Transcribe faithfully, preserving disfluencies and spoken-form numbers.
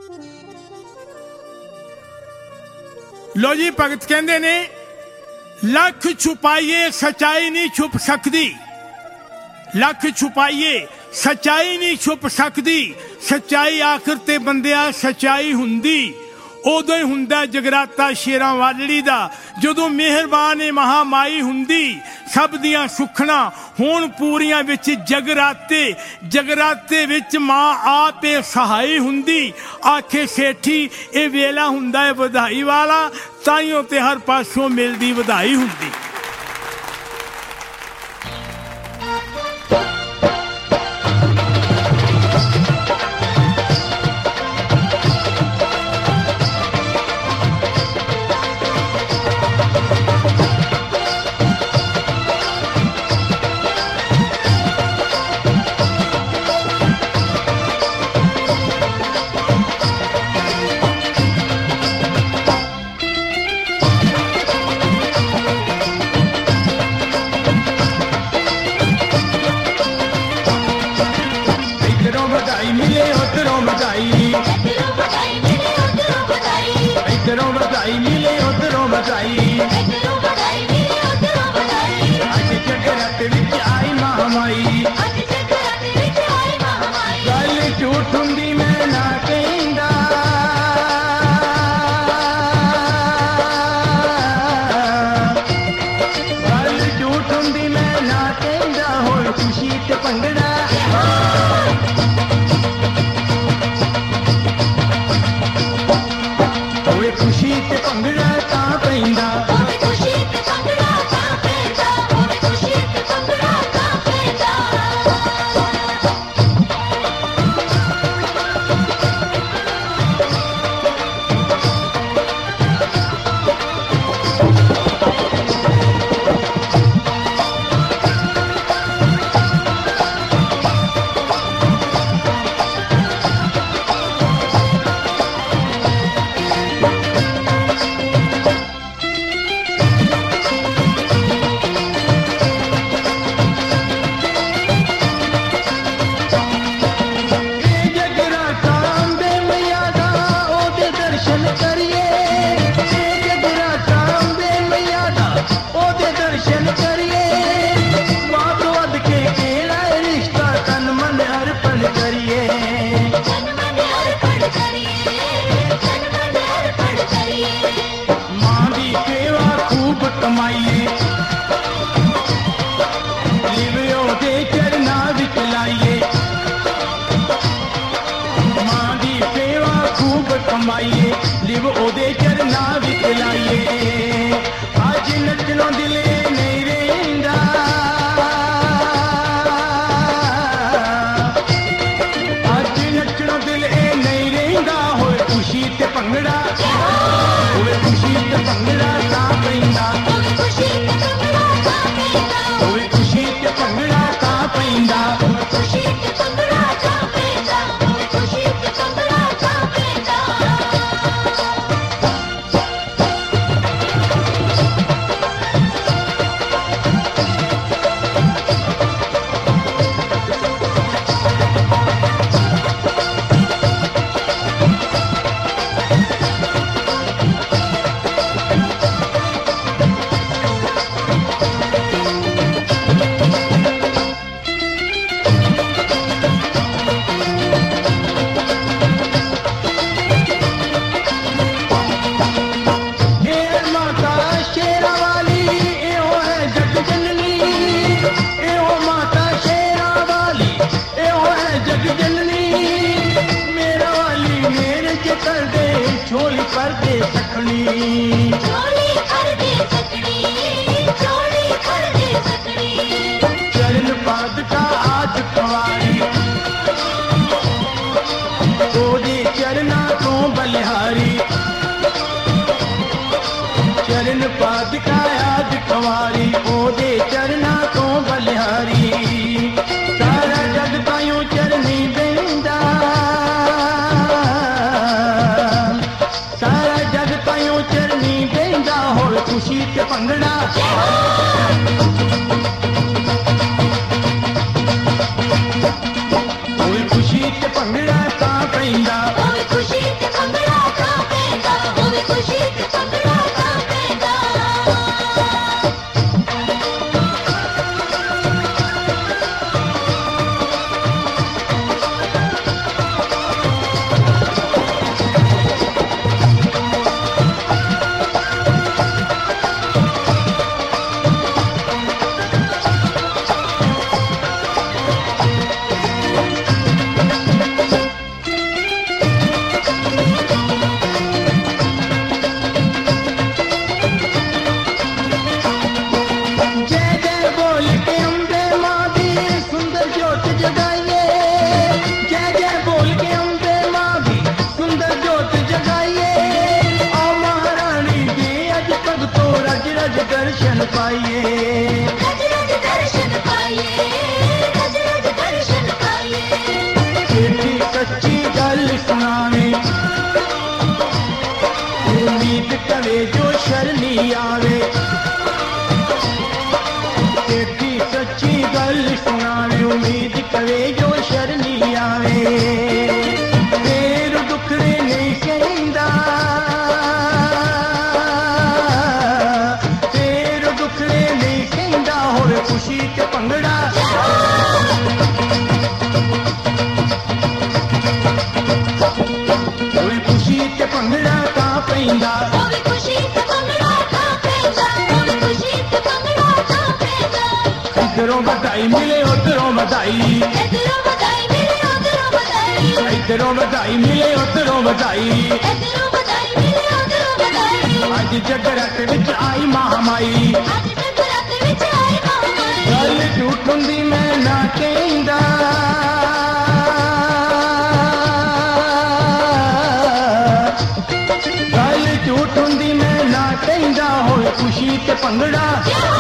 लो जी भगत कहंदे ने लख छुपाइए सच्चाई नहीं छुप सकती, लख छुपाइए सच्चाई नहीं छुप सकती, सच्चाई आखिर ते बंदिया सच्चाई हुंदी उदों ही हुंदा जगराता शेरां वालड़ी दा, जदों मेहरबान ए महामाई हुंदी सब दियां सुखना होण पूरियां विच जगराते, जगराते विच मां आपे सहाई हुंदी, आखे सेठी ए वेला हुंदा है वधाई वाला, ताइयों ते हर पासों मिलदी वधाई हुंदी। खुशी ते भंगड़ा तां पैंदा, खुशी दर्शन पाइए, रज रज दर्शन पाइए, रज रज दर्शन पाइए। सेठी सच्ची गल सुनावे, उम्मीद करे जो शरणी आवे। सेठी सच्ची गल सुनावे, उम्मीद करे जो शरणी आवे। फेर दुखड़े नहीं कहंदा, फेर दुखड़े नहीं कहंदा, होवे खुशी ते भंगड़ा। होवे खुशी ते भंगड़ा तां पैंदा, होवे खुशी ते भंगड़ा तां पैंदा, होवे खुशी ते भंगड़ा तां पैंदा। इधरों बधाई मिले उधरों बधाई, इधरों बधाई मिले उधरों बधाई, इधरों बधाई मिले उधरों बधाई। इधरों बधाई मिले उधरों बधाई। अज जगरत विच आई महामाई, अज जगरात विच आई महामाई। गल झूठ हुंदी मैं ना कहंदा, गल झूठ हुंदी मैं ना कहंदा। होए खुशी ते भंगड़ा,